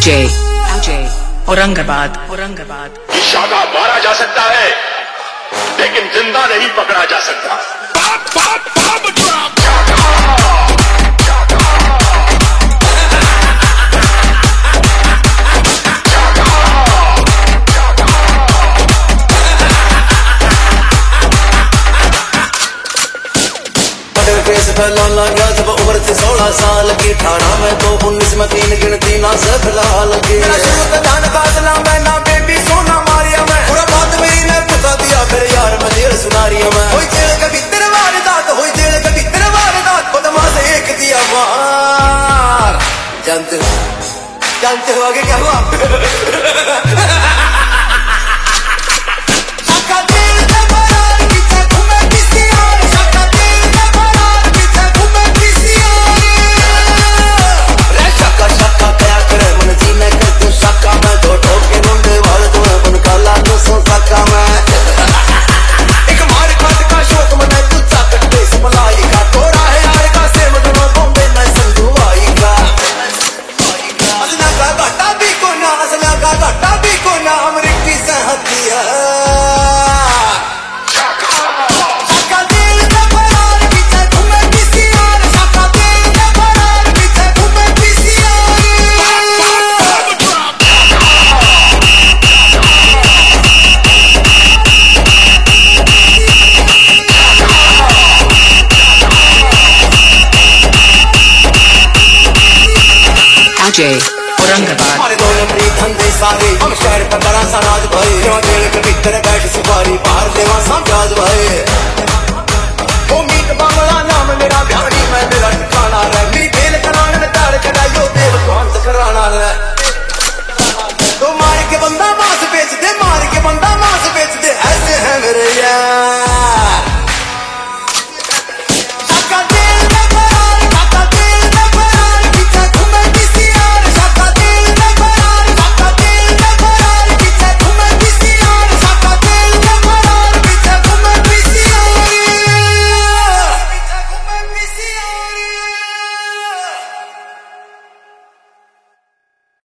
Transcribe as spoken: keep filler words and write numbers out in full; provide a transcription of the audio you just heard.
अजय अजय औरंगाबाद औरंगाबाद। शाखा मारा जा सकता है लेकिन जिंदा नहीं पकड़ा जा सकता। फेस फैला गया जब उम्र थी सोलह साल की, अठारह में तो उन्नीस में तीन गिनती ना से फिलहाल की। जान फासला मैं ना बेबी सोना मारिया मैं, पूरा बात मेरी ने पुका दिया फिर यार मैं जेल सुनारिया मैं। हुई जेल के भीतर वारदात, हुई जेल के भीतर वारदात, बदमाश एक दिया मार। जानते जानते हो आगे क्या हुआ? अजय औरंगाबाद। हमारे दो नंबरी धंधे सारे हम शहर पर बड़ा सा राज भाई, जेल के भीतर बैठ सुपारी बाहर देवा सा प्याज भाई।